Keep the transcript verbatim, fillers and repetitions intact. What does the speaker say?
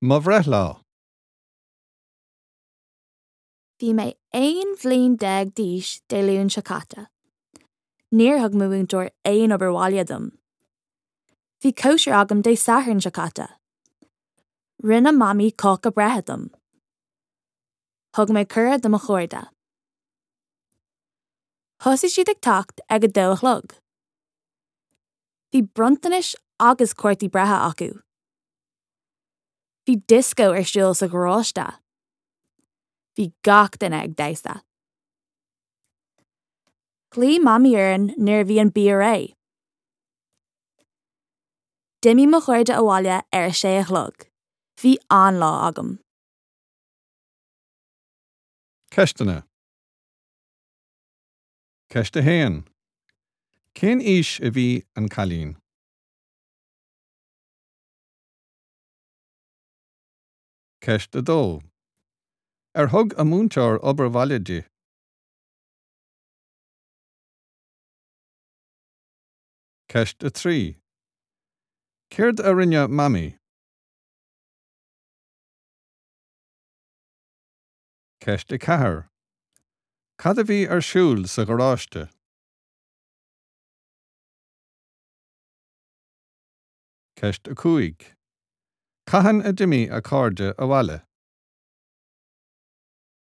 Má bhreath lá. Bhí mé aon bhliain déag díos déiliúin se caite. Níor thug mé úntóir aon obair bhaile dom. Bhí cóisiir agam dé sathairn se caite. Rinne mami cóca brethe dom. Thug mé cura do mo chuirde. Thosaigh siad ag teacht ag a dó a chlog. Bhí brontanis agus cuairtaí brethe acu. Bhí disco ar siúl sa gráiste. Bhí gach duine ag déasta. Clí mami uireann nuair bhí an bí ré. Dimí mo chuirde a bhaile ar sé a chlog. Bhí an lá agam. Ceistena. Ceiste héan. Cén is a bhí an cailín? Ceiste dó. Ar thug a múnteoir obair bhaile di. Ceiste trí. Céird a rinne mami. Ceiste ceathair. Cad a bhí ar siúl sa gráiste? Ceiste cúig. Caitheann a dimí a cáirde a bhaile.